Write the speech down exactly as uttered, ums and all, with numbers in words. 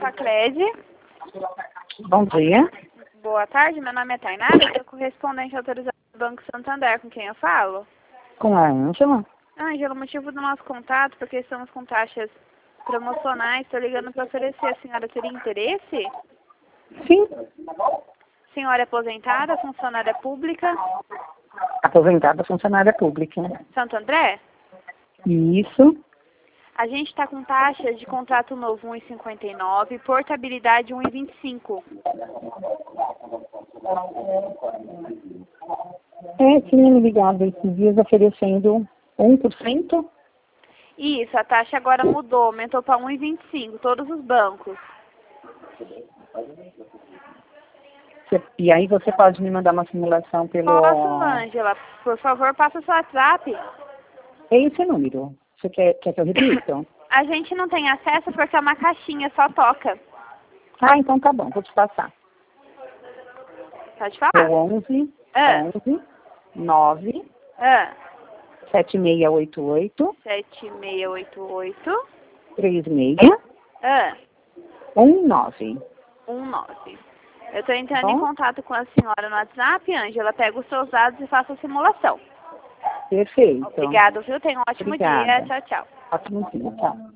Facred. Bom dia. Boa tarde, meu nome é Tainara, eu sou correspondente autorizado do Banco Santander, com quem eu falo? Com a Ângela. Ângela, o motivo do nosso contato, porque estamos com taxas promocionais, estou ligando para oferecer, a senhora teria interesse? Sim. Senhora é aposentada, funcionária pública? Aposentada funcionária pública. Santo André? Isso. A gente está com taxas de contrato novo um vírgula cinquenta e nove, portabilidade um vírgula vinte e cinco. É, tinha me ligado esses dias oferecendo um por cento. Isso, a taxa agora mudou, aumentou para um vírgula vinte e cinco, todos os bancos. E aí você pode me mandar uma simulação pelo... Posso, Ângela? Por favor, passa o seu WhatsApp. É esse número. Você quer, quer que eu repita? A gente não tem acesso porque é uma caixinha, só toca. Ah, então tá bom, vou te passar. Pode É falar? o onze, Ah. onze, nove, Ah. sete seis oito oito, sete seis oito oito. três seis, Ah. um nove. um nove. Eu estou entrando Bom? em contato com a senhora no WhatsApp, Ângela. Pega os seus dados e faça a simulação. Perfeito. Obrigada, viu? Tenha um ótimo Obrigada. dia. Tchau, tchau. Ótimo dia, tchau.